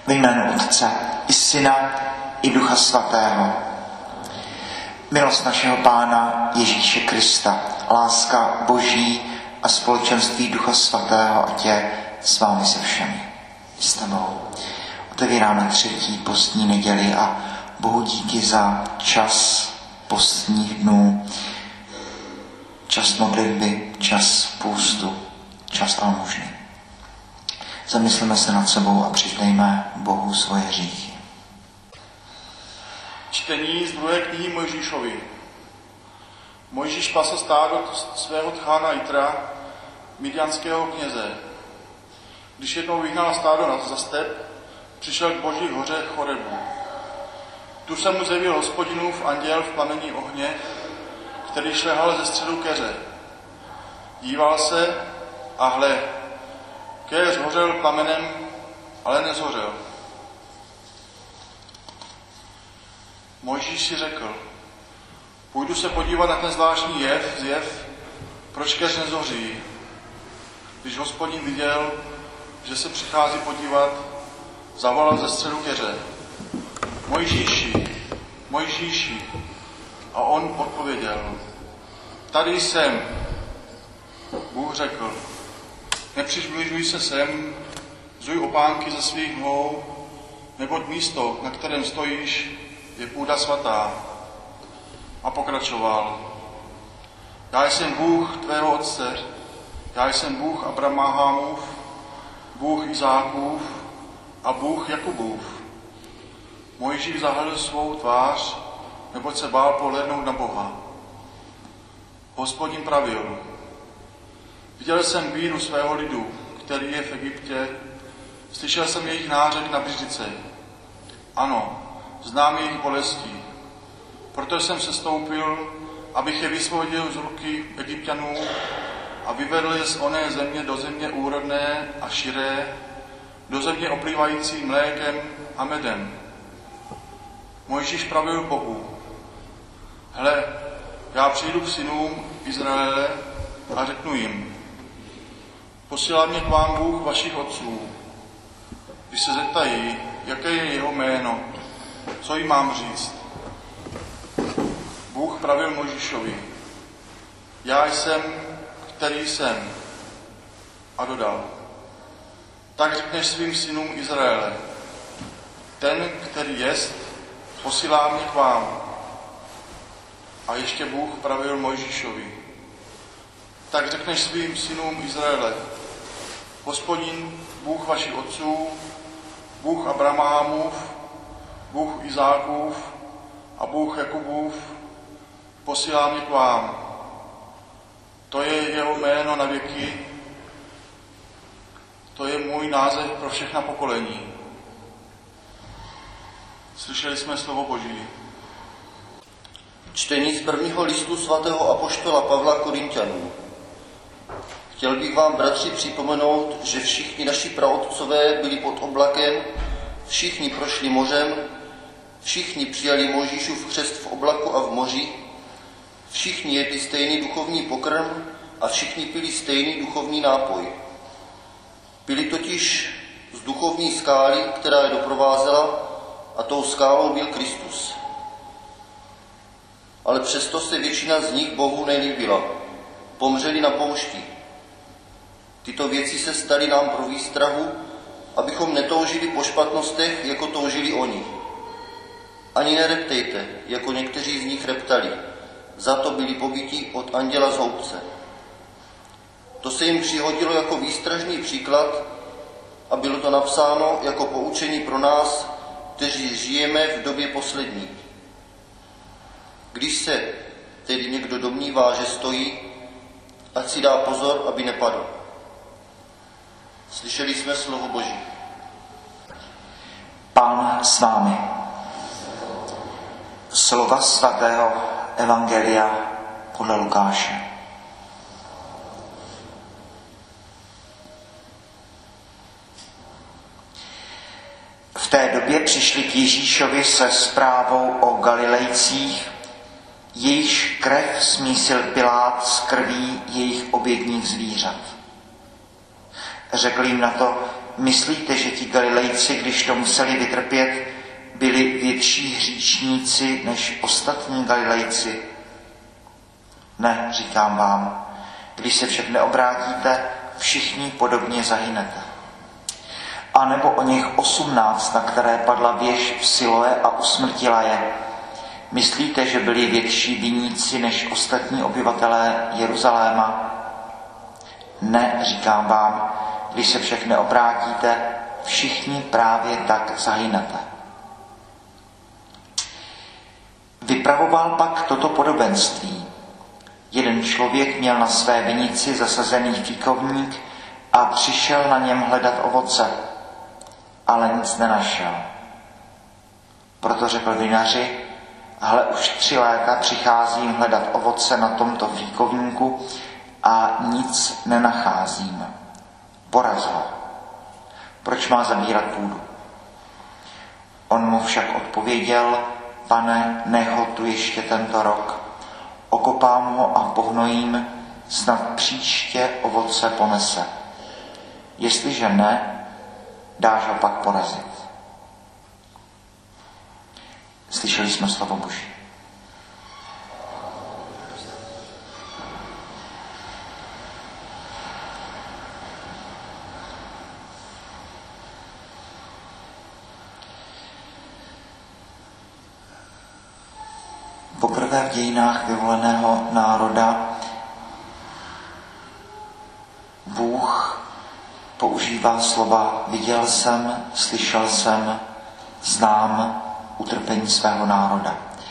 Ve jménu Otce i Syna i Ducha Svatého. Milost našeho Pána Ježíše Krista, láska Boží a společenství Ducha Svatého, ať je s vámi se všemi. S tebou. Otevíráme 3. postní neděli a Bohu díky za čas postních dnů, čas modlitby, čas půstu, čas almužny. Zamysleme se nad sebou a přiznejme Bohu svoje hříchy. Čtení z 2. knihy Mojžíšovi. Mojžíš pasl stádo svého tchána Jitra, midjanského kněze. Když jednou vyhnal stádo za step, přišel k Boží hoře Chorebu. Tu se mu zjevil Hospodinův anděl v plameni ohně, který šlehal ze středu keře. Díval se a hle, keř hořel plamenem, ale nezhořel. Mojžíš si řekl, půjdu se podívat na ten zvláštní zjev, proč keř nezoří. Když Hospodin viděl, že se přichází podívat, zavolal ze středu keře. Mojžíši, Mojžíši. A on odpověděl, tady jsem. Bůh řekl, nepřibližuj se sem, vzuj opánky ze svých nohou, neboť místo, na kterém stojíš, je půda svatá. A pokračoval, já jsem Bůh tvého otce, já jsem Bůh Abrahamův, Bůh Izákův a Bůh Jakubův. Mojžíš zahalil svou tvář, neboť se bál pohlédnout na Boha. Hospodin pravil, viděl jsem bídu svého lidu, který je v Egyptě, slyšel jsem jejich nářek na břižice. Ano, znám jejich bolesti. Proto jsem se stoupil, abych je vysvobodil z ruky Egypťanů a vyvedl je z oné země do země úrodné a širé, do země oplývající mlékem a medem. Mojžíš pravil Bohu, hle, já přijdu k synům Izraele a řeknu jim, posílá mě k vám Bůh vašich otců. Když se zeptají, jaké je jeho jméno, co jim mám říct? Bůh pravil Mojžíšovi, já jsem, který jsem. A dodal, tak řekneš svým synům Izraele, ten, který jest, posílá mě k vám. A ještě Bůh pravil Mojžíšovi, tak řekneš svým synům Izraele, Hospodin, Bůh vašich otců, Bůh Abrahamův, Bůh Izákův a Bůh Jakubův, posílá mě k vám. To je jeho jméno na věky, to je můj název pro všechna pokolení. Slyšeli jsme slovo Boží. Čtení z prvního listu svatého apoštola Pavla Korinťanům. Chtěl bych vám, bratři, připomenout, že všichni naši praotcové byli pod oblakem, všichni prošli mořem, všichni přijali Mojžíšův křest v oblaku a v moři, všichni jedli stejný duchovní pokrm a všichni pili stejný duchovní nápoj. Pili totiž z duchovní skály, která je doprovázela, a tou skálou byl Kristus. Ale přesto se většina z nich Bohu nelíbila. Pomřeli na poušti. Tyto věci se staly nám pro výstrahu, abychom netoužili po špatnostech, jako toužili oni. Ani nereptejte, jako někteří z nich reptali. Za to byli pobiti od anděla z houbce. To se jim přihodilo jako výstražný příklad a bylo to napsáno jako poučení pro nás, kteří žijeme v době poslední. Když se tedy někdo domnívá, že stojí, ať si dá pozor, aby nepadl. Slyšeli jsme slovo Boží. Pán s vámi. Slova svatého Evangelia podle Lukáše. V té době přišli k Ježíšovi se zprávou o Galilejcích, jejichž krev smísil Pilát s krví jejich obědních zvířat. Řekl jim na to, myslíte, že ti Galilejci, když to museli vytrpět, byli větší hříšníci než ostatní Galilejci? Ne, říkám vám, když se však neobrátíte, všichni podobně zahynete. A nebo o něch 18, na které padla věž v Siloé a usmrtila je. Myslíte, že byli větší viníci než ostatní obyvatelé Jeruzaléma? Ne, říkám vám, když se však neobrátíte, všichni právě tak zahynete. Vypravoval pak toto podobenství. Jeden člověk měl na své vinici zasazený fíkovník a přišel na něm hledat ovoce, ale nic nenašel. Proto řekl vinaři: hle, už 3 léta přicházím hledat ovoce na tomto fíkovníku a nic nenacházím. Poraz ho. Proč má zabírat půdu? On mu však odpověděl: Pane, nech ho tu ještě tento rok. Okopám ho a pohnojím, snad příště ovoce ponese. Jestliže ne, dáš ho pak porazit. Slyšeli jsme slovo Boží. Poprvé v dějinách vyvoleného národa Bůh používá slova viděl jsem, slyšel jsem, znám utrpení svého národa.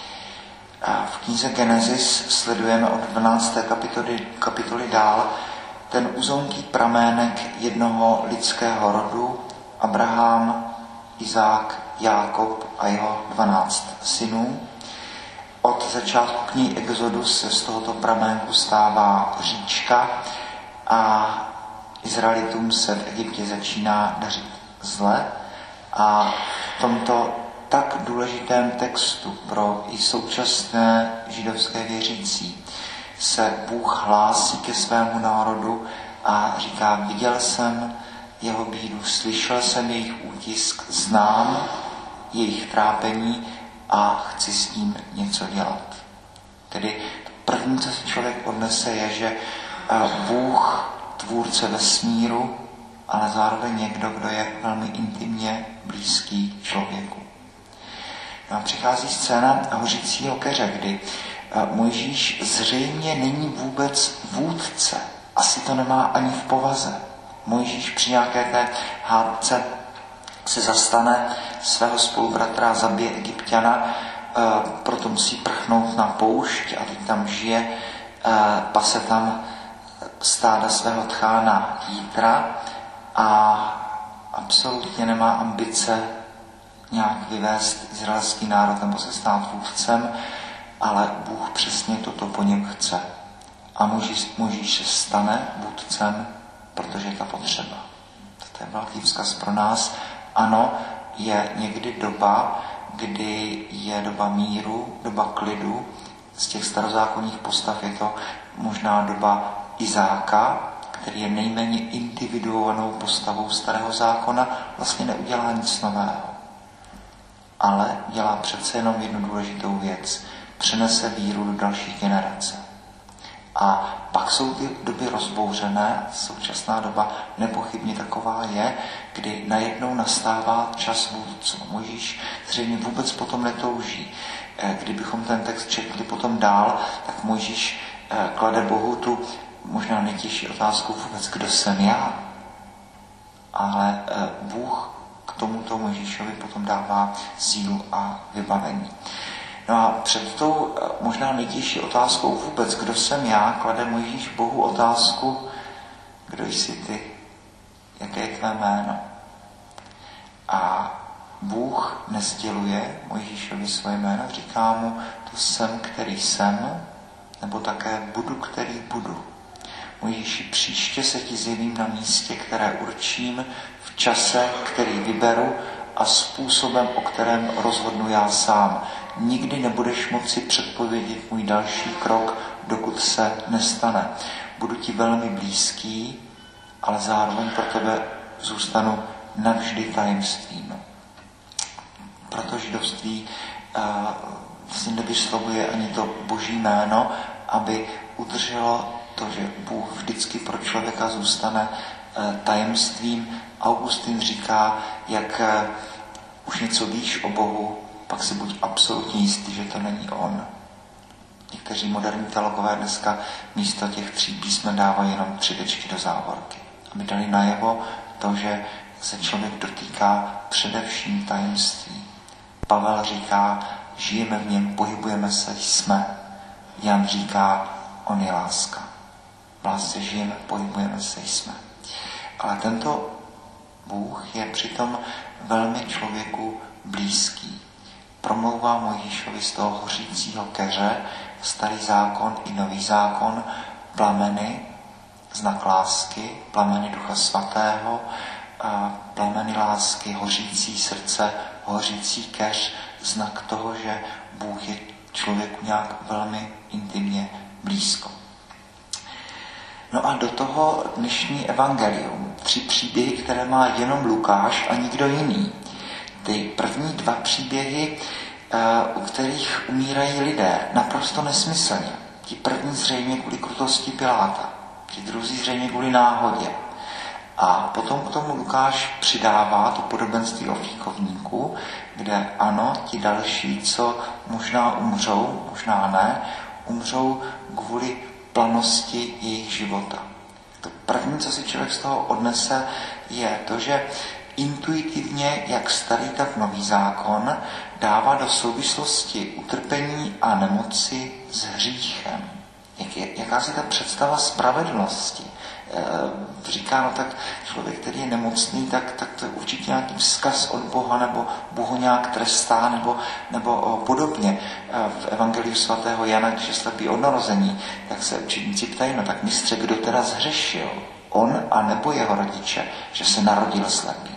A v knize Genesis sledujeme od 12. kapitoly dál ten uzonký pramének jednoho lidského rodu, Abraham, Izák, Jákob a jeho 12 synů. Od začátku knihy Exodus se z tohoto praménku stává říčka a Izraelitům se v Egyptě začíná dařit zle. A v tomto tak důležitém textu pro i současné židovské věřící se Bůh hlásí ke svému národu a říká: viděl jsem jeho bídu, slyšel jsem jejich útisk, znám jejich trápení a chci s tím něco dělat. Tedy první, co si člověk odnese, je, že Bůh, tvůrce vesmíru, ale zároveň někdo, kdo je velmi intimně blízký člověku. No a přichází scéna hořícího keře, kdy Mojžíš zřejmě není vůbec vůdce. Asi to nemá ani v povaze. Mojžíš při nějaké té hádce se zastane svého spolubratra, zabije Egypťana, proto musí prchnout na poušť a teď tam žije, pase tam stáda svého tchána Jítra a absolutně nemá ambice nějak vyvést izraelský národ nebo se stát vůdcem, ale Bůh přesně toto po něm chce. A Mojžíš se stane vůdcem, protože je to potřeba. To je velký vzkaz pro nás. Ano, je někdy doba, kdy je doba míru, doba klidu. Z těch starozákonních postav je to možná doba Izáka, který je nejméně individuovanou postavou starého zákona, vlastně neudělá nic nového. Ale dělá přece jenom jednu důležitou věc. Přenese víru do dalších generace. A pak jsou ty doby rozbouřené, současná doba nepochybně taková je, kdy najednou nastává čas vůdců. Mojžíš zřejmě vůbec potom netouží. Kdybychom ten text četli potom dál, tak Mojžíš klade Bohu tu možná nejtěžší otázku vůbec, kdo jsem já. Ale Bůh k tomuto Mojžíšovi potom dává sílu a vybavení. No a před tou možná nejtěžší otázkou vůbec, kdo jsem já, klade Mojžíš Bohu otázku, kdo jsi ty, jaké je tvé jméno. A Bůh nesděluje Mojžíšovi svoje jméno, říká mu, to jsem, který jsem, nebo také budu, který budu. Mojžíši, příště se ti zjevím na místě, které určím, v čase, který vyberu a způsobem, o kterém rozhodnu já sám. Nikdy nebudeš moci předpovědět můj další krok, dokud se nestane. Budu ti velmi blízký, ale zároveň pro tebe zůstanu navždy tajemstvím. Proto židovství si nevyslovuje ani to boží jméno, aby udrželo to, že Bůh vždycky pro člověka zůstane tajemstvím. Augustin říká, jak už něco víš o Bohu, pak si buď absolutně jistý, že to není on. Někteří moderní teologové dneska místo těch 3 písmen dávají jenom 3 tečky do závorky, aby dali najevo to, že se člověk dotýká především tajemství. Pavel říká, žijeme v něm, pohybujeme se, jsme. Jan říká, on je láska. V lásce žijeme, pohybujeme se, jsme. Ale tento Bůh je přitom velmi člověku blízký. Promlouvá Mojžíšovi z toho hořícího keře, starý zákon i nový zákon, plameny, znak lásky, plameny Ducha Svatého, plameny lásky, hořící srdce, hořící keř, znak toho, že Bůh je člověku nějak velmi intimně blízko. No a do toho dnešní evangelium. 3 příběhy, které má jenom Lukáš a nikdo jiný. Ty první 2 příběhy, u kterých umírají lidé, naprosto nesmyslně. Ti první zřejmě kvůli krutosti Piláta, ti druzí zřejmě kvůli náhodě. A potom k tomu Lukáš přidává to podobenství o fíkovníku, kde ano, ti další, co možná umřou, možná ne, umřou kvůli planosti jejich života. To první, co si člověk z toho odnese, je to, že intuitivně, jak starý, tak nový zákon, dává do souvislosti utrpení a nemoci s hříchem. Jaká si ta představa spravedlnosti? Říká, no tak člověk, který je nemocný, tak to je určitě nějaký vzkaz od Boha, nebo Bůh ho nějak trestá, nebo podobně. V Evangeliu svatého Jana, když je slepý od narození, tak se učedníci ptají, no tak mistře, kdo teda zhřešil? On a nebo jeho rodiče, že se narodil slepý?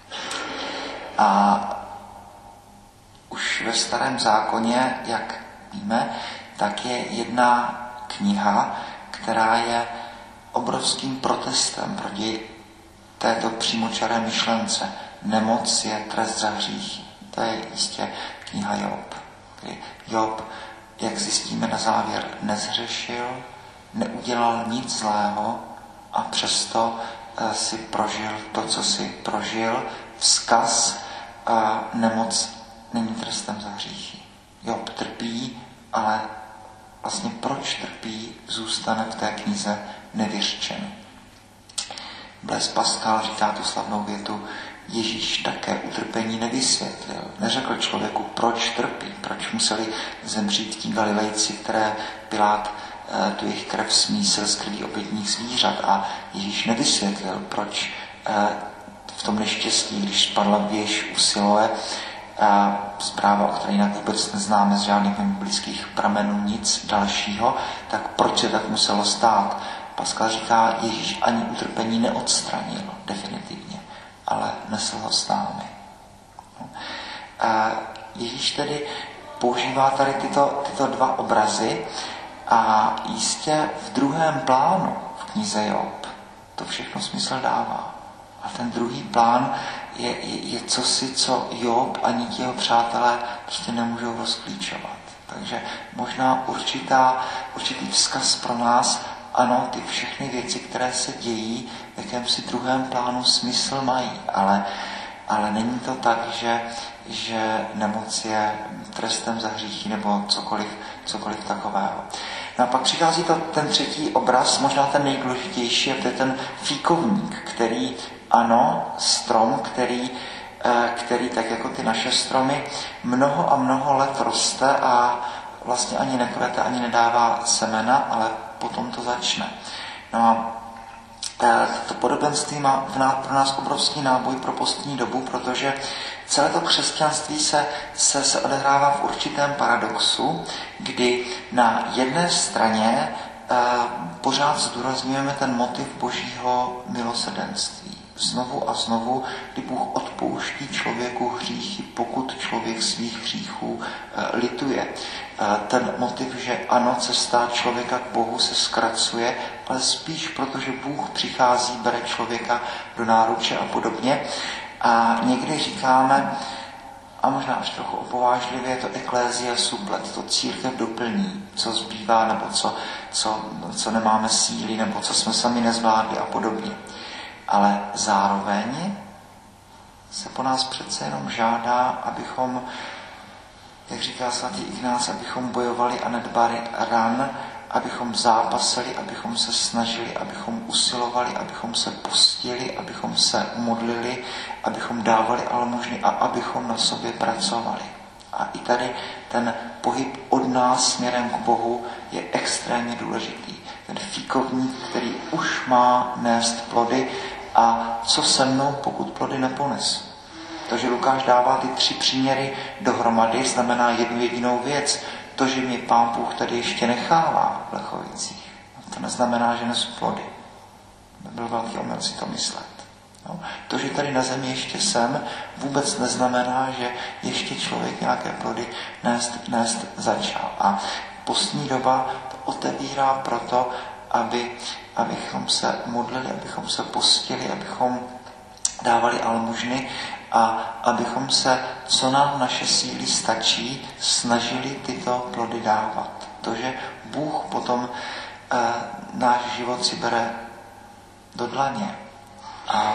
A už ve Starém zákoně, jak víme, tak je jedna kniha, která je obrovským protestem proti této přímočaré myšlence. Nemoc je trest za hřích. To je jistě kniha Job. Job, jak zjistíme na závěr, nezhřešil, neudělal nic zlého a přesto si prožil to, co si prožil. Vzkaz nemoc není trestem za hříchy. Job trpí, ale vlastně proč trpí, zůstane v té knize nevyřčeno. Blaise Pascal říká tu slavnou větu, Ježíš také utrpení nevysvětlil. Neřekl člověku, proč trpí, proč museli zemřít ti Galilejci, které Pilát tu jejich krev smísil z krví obětních zvířat. A Ježíš nevysvětlil, proč v tom neštěstí, když spadla věž u Siloe, zpráva, o které jinak vůbec neznáme z žádných biblických pramenů nic dalšího, tak proč se tak muselo stát? Pascal říká, Ježíš ani utrpení neodstranil definitivně, ale nesl ho s námi. Ježíš tedy používá tady tyto 2 obrazy a jistě v druhém plánu v knize Job to všechno smysl dává. A ten druhý plán je cosi, co Job ani ti jeho přátelé prostě nemůžou rozklíčovat. Takže možná určitý vzkaz pro nás, ano, ty všechny věci, které se dějí, v jakémsi druhém plánu smysl mají, ale není to tak, že nemoc je trestem za hříchy nebo cokoliv takového. No a pak přichází ten třetí obraz, možná ten nejdůležitější, a to je ten fíkovník, který, ano, strom, který tak jako ty naše stromy mnoho a mnoho let roste a vlastně ani nekvete, ani nedává semena, ale potom to začne. No a to podobenství má pro nás obrovský náboj pro postní dobu, protože celé to křesťanství se odehrává v určitém paradoxu, kdy na jedné straně pořád zdůrazňujeme ten motiv božího milosrdenství. znovu a znovu, kdy Bůh odpouští člověku hříchy, pokud člověk svých hříchů lituje. Ten motiv, že ano, cesta člověka k Bohu se zkracuje, ale spíš protože Bůh přichází, bere člověka do náruče a podobně. A někdy říkáme, a možná až trochu opovážlivě, to ecclesia supplet, to církev doplní, co zbývá, nebo co nemáme síly, nebo co jsme sami nezvládli a podobně. Ale zároveň se po nás přece jenom žádá, abychom, jak říká svatý Ignác, abychom bojovali a nedbali ran, abychom zápasili, abychom se snažili, abychom usilovali, abychom se postili, abychom se modlili, abychom dávali almužny a abychom na sobě pracovali. A i tady ten pohyb od nás směrem k Bohu je extrémně důležitý. Ten fíkovník, který už má nést plody, a co se mnou, pokud plody neponesu. Takže Lukáš dává ty 3 příměry dohromady, znamená jednu jedinou věc. To, že mě Pán Bůh tady ještě nechává v Lechovicích, to neznamená, že nesu plody. Nebyl velký omyl si to myslet. No. To, že tady na zemi ještě jsem, vůbec neznamená, že ještě člověk nějaké plody nést začal. A postní doba to otevírá proto, abychom se modlili, abychom se postili, abychom dávali almužny a abychom se, co nám naše síly stačí, snažili tyto plody dávat. To, že Bůh potom náš život si bere do dlaně a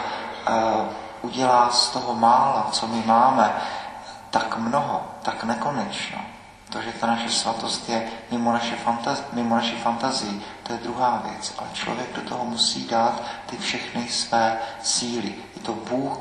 udělá z toho mála, co my máme, tak mnoho, tak nekonečno. To, že ta naše svatost je mimo naši fantazii, to je druhá věc. Ale člověk do toho musí dát ty všechny své síly. Je to Bůh,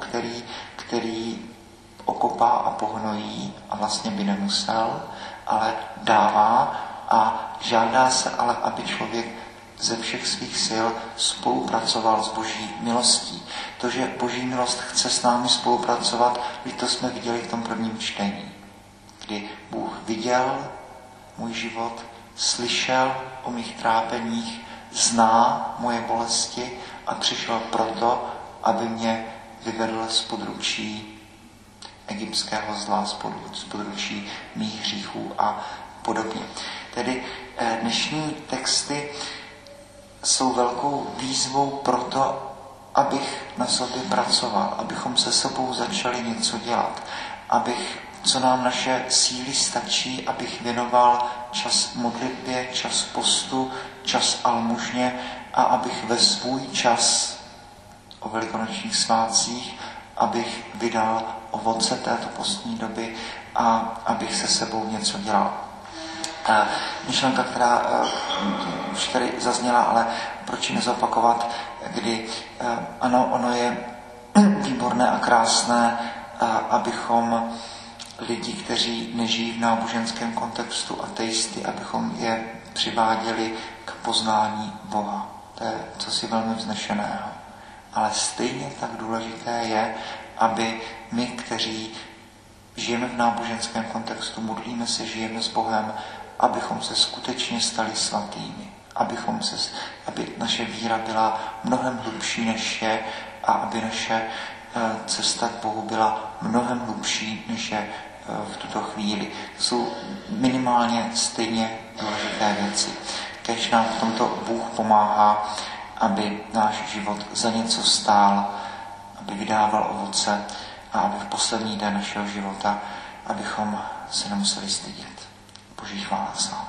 který okopá a pohnojí a vlastně by nemusel, ale dává a žádá se ale, aby člověk ze všech svých sil spolupracoval s Boží milostí. To, že Boží milost chce s námi spolupracovat, to jsme viděli v tom prvním čtení, kdy Bůh viděl můj život, slyšel o mých trápeních, zná moje bolesti a přišel proto, aby mě vyvedl z područí egyptského zla, z područí mých hříchů a podobně. Tedy dnešní texty jsou velkou výzvou proto, abych na sobě pracoval, abychom se sebou začali něco dělat, co nám naše síly stačí, abych věnoval čas modlitbě, čas postu, čas almužně a abych ve svůj čas o velikonočních svátcích, abych vydal ovoce této postní doby a abych se sebou něco dělal. Myšlenka, která už tady zazněla, ale proč ji nezopakovat, kdy ano, ono je výborné a krásné, abychom lidi, kteří nežijí v náboženském kontextu, ateisty, abychom je přiváděli k poznání Boha. To je cosi velmi vznešeného. Ale stejně tak důležité je, aby my, kteří žijeme v náboženském kontextu, modlíme se, žijeme s Bohem, abychom se skutečně stali svatými. Aby naše víra byla mnohem hlubší než je a aby naše cesta k Bohu byla mnohem hlubší než je v tuto chvíli. To jsou minimálně stejně důležité věci. Kéž nám v tomto Bůh pomáhá, aby náš život za něco stál, aby vydával ovoce a aby v poslední den našeho života, abychom se nemuseli stydět. Boží chvála.